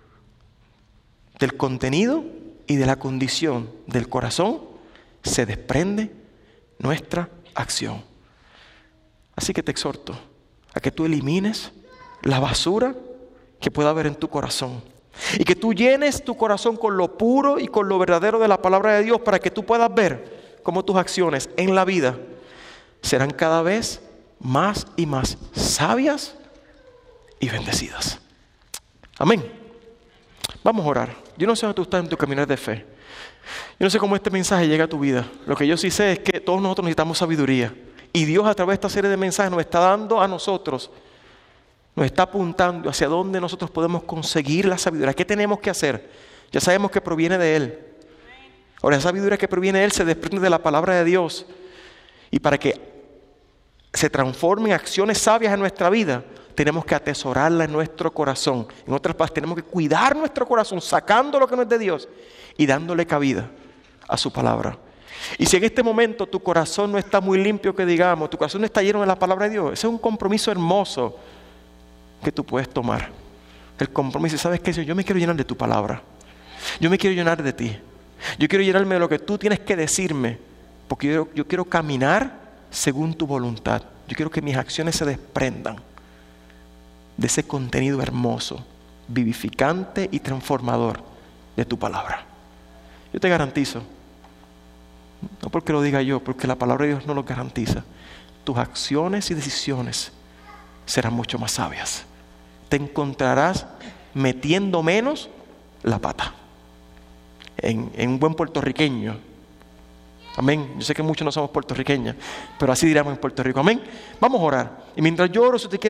Del contenido y de la condición del corazón se desprende nuestra acción. Así que te exhorto a que tú elimines la basura que pueda haber en tu corazón y que tú llenes tu corazón con lo puro y con lo verdadero de la palabra de Dios para que tú puedas ver cómo tus acciones en la vida serán cada vez más y más sabias y bendecidas. Amén. Vamos a orar. Yo no sé dónde tú estás en tu caminar de fe. Yo no sé cómo este mensaje llega a tu vida. Lo que yo sí sé es que todos nosotros necesitamos sabiduría. Y Dios a través de esta serie de mensajes nos está dando a nosotros, nos está apuntando hacia dónde nosotros podemos conseguir la sabiduría. ¿Qué tenemos que hacer? Ya sabemos que proviene de Él. Ahora, esa sabiduría que proviene de Él se desprende de la palabra de Dios. Y para que se transforme en acciones sabias en nuestra vida, tenemos que atesorarla en nuestro corazón. En otras palabras, tenemos que cuidar nuestro corazón, sacando lo que no es de Dios y dándole cabida a su palabra. Y si en este momento tu corazón no está muy limpio, que digamos, tu corazón no está lleno de la palabra de Dios, ese es un compromiso hermoso que tú puedes tomar. El compromiso, ¿sabes qué? Yo me quiero llenar de tu palabra. Yo me quiero llenar de ti. Yo quiero llenarme de lo que tú tienes que decirme, porque yo quiero caminar según tu voluntad. Yo quiero que mis acciones se desprendan de ese contenido hermoso, vivificante y transformador de tu palabra. Yo te garantizo, no porque lo diga yo, porque la palabra de Dios no lo garantiza, tus acciones y decisiones serán mucho más sabias. Te encontrarás metiendo menos la pata. En un buen puertorriqueño. Amén. Yo sé que muchos no somos puertorriqueños, pero así diríamos en Puerto Rico. Amén. Vamos a orar. Y mientras yo oro, si usted quiere